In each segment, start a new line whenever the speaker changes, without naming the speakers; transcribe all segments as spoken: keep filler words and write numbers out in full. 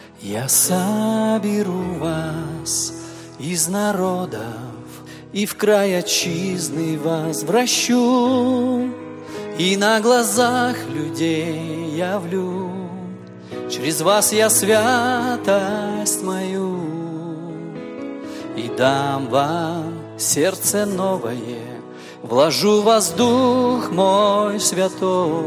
Я соберу вас из народов и в край отчизны возвращу, и на глазах людей явлю через вас я святость мою, и дам вам сердце новое, вложу в вас дух мой святой,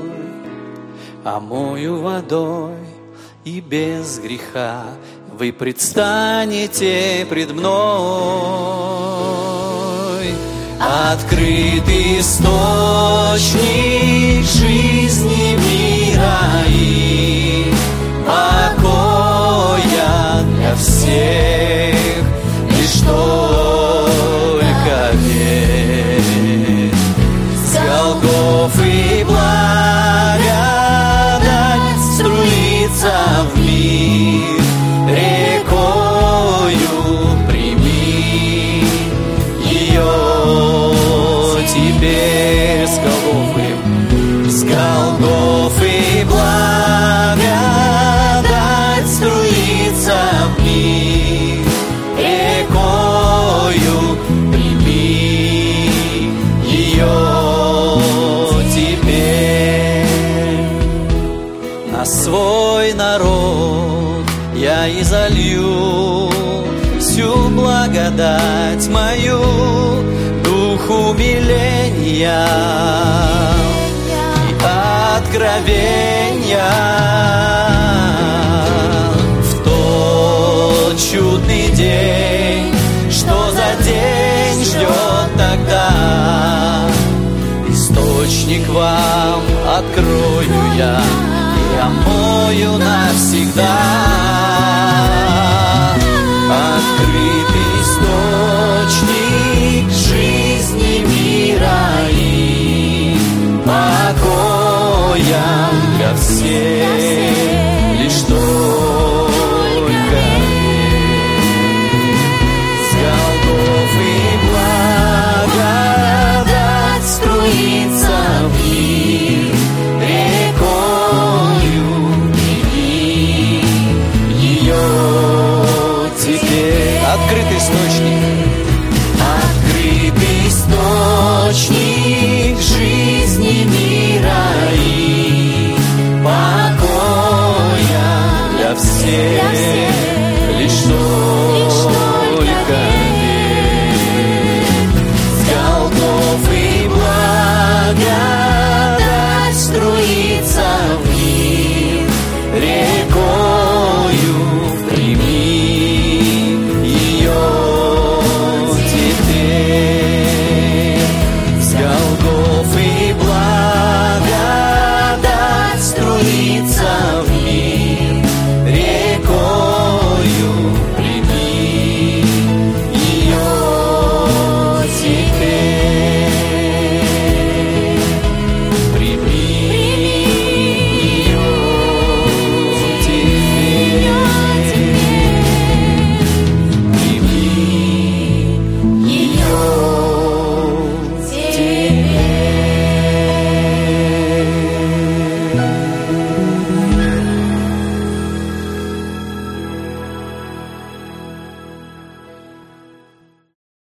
омою водой, и без греха вы предстанете пред мной. Открыт источник жизни мира и покоя для всех, лишь только верь. С Голгофы благодать струится в мир рекою, прими ее теперь с Голгофы, с Голгофы благодать струится в мир рекою, прими ее теперь. На свой народ я изолью всю благодать мою, дух умиления и откровения. В тот чудный день, что за день ждет тогда, источник вам открою я и омою навсегда. Открытый источник жизни мира и покоя для всех, лишь только с Голгофы благодать струится в мир рекою, прими ее теперь. Открытый источник, открытый источник жизни мира и покоя для всех.